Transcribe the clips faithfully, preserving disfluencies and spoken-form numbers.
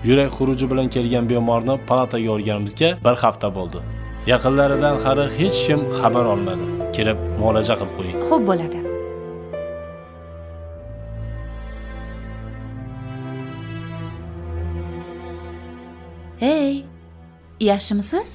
Yurak xuruji bilan kelgan bemorni palataga olganimizga bir hafta bo'ldi. Yaqinlaridan hali hech kim xabar olmadi. Kelib muolaja qilib qo'ying. Xo'p bo'ladi. Hey, yaxshimisiz?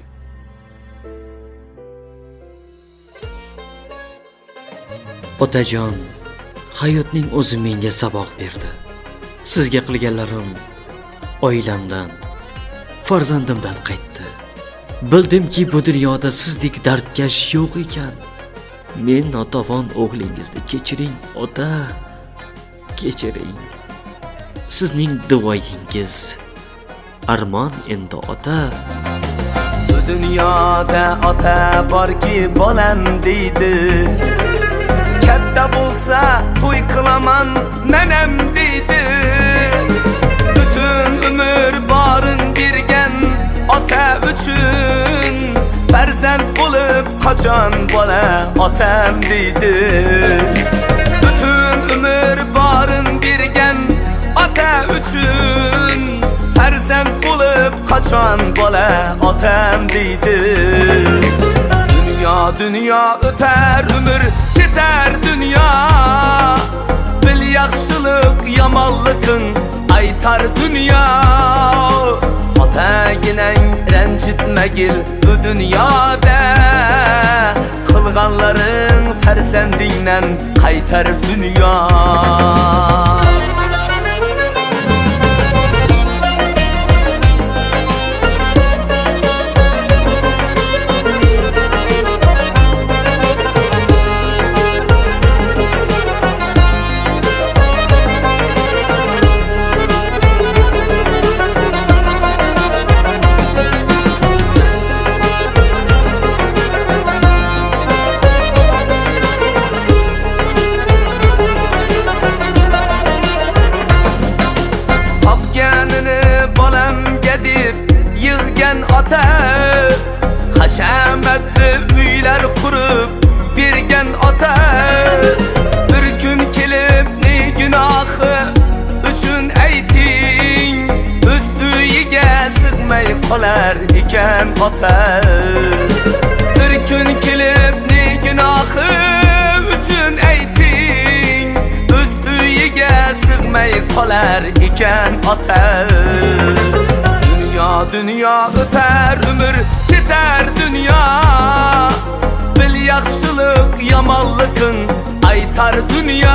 Otajon, hayotning o'zi menga saboq berdi. Sizga qilganlarim oilamdan, farzandimdan qaytdi. Bildimki, bu dunyoda sizdek dardkash yo'q ekan. Men notavon o'g'lingizni kechiring, ota. Kechiring. Sizning duoyingiz armon endi ota. Bu dunyoda ota borki bolam deydi. Katta bo'lsa to'y qilaman menam deydi. Butun umr borin bergan ota uchun farzand bo'lib qachon bola otam deydi. Butun umr borin bergan ota uchun farzand bo'lib qachon bola otam deydi. Dünya dünya o'tar umr ketar dünya. Bil yaxshilik yomonlikning aytar dünya. Otaginang ranjitmagil bu dunyoda. Qilganlaring farzandingdan qaytar dünya. Ota hashamatli uylar qurib bergan ota. Bir kun kelib ne gunohi uchun ayting, o'z uyiga sig'may qolar ekan ota. Bir kun kelib ne gunohi uchun ayting, o'z uyiga sig'may qolar ekan ota. Dünya dünya o'tar umr ketar dünya. Bil yaxshilik yomonlikning aytar dünya.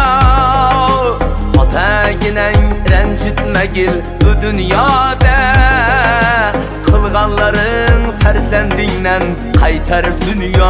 Otaginang ranjitmagil bu dunyoda. Qilganlaring farzandingdan qaytar dünya.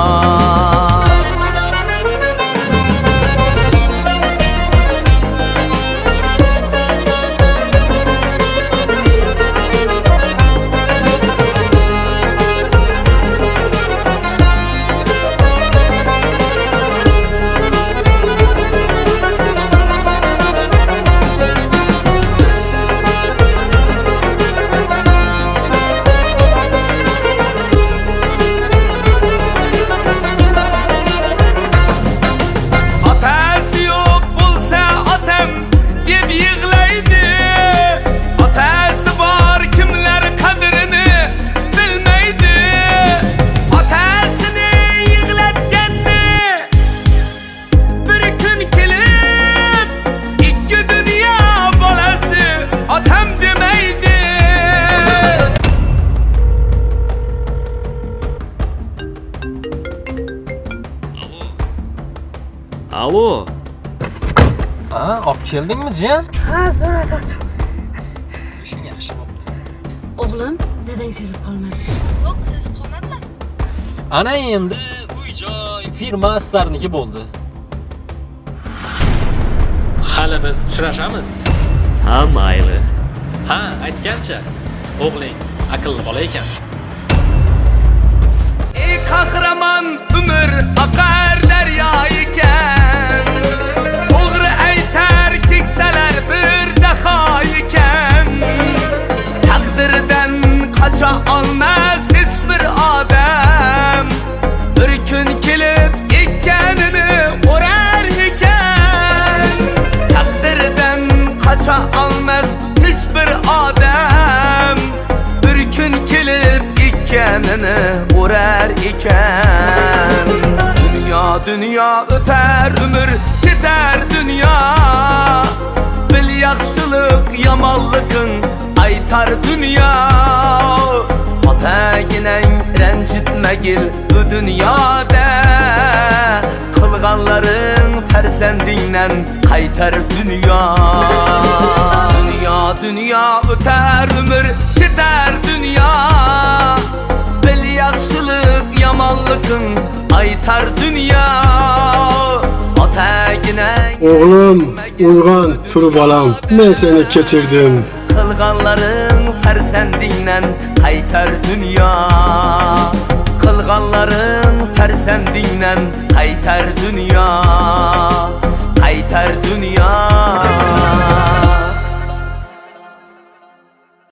Alo. Ha, olib keldingmi, jiyan? Ha, so'radim. Ishing yaxshi bo'pti. O'g'lim, dadang sezib qolmadi. Yo'q, sezib qolmadilar. Ana endi uy-joy, firma sizlarniki bo'ldi. Hali biz uchrashamiz. Ha, mayli. Ha, aytgancha, o'g'ling aqlli bola ekan. Ey qahramon, umr oqar daryo ekan. To'g'ri aytar keksalar bir daho ekan. Taqdirdan qocha olmas hech bir odam. Bir kun kelib ekkanini o'rar ekan. Taqdirdan qocha olmas hech bir odam. dikenini uğrar iken. Dünya dünya öter ömür gider dünya, bil yaxşılık yamanlıkın aytar dünya. Ata ginen rencitmegil bu dünyada, kılganların fersendinden kaytar dünya. Dünya dünya öter ömür gider dünya, bil yaxşılık yamanlıkın aytar dünya. Ata ginen Oğlum, uygan tur balam, ben seni keçirdim. Kılganların fersendinden kaytar dünya. Kılganların fersendinden kaytar dünya. Kaytar dünya.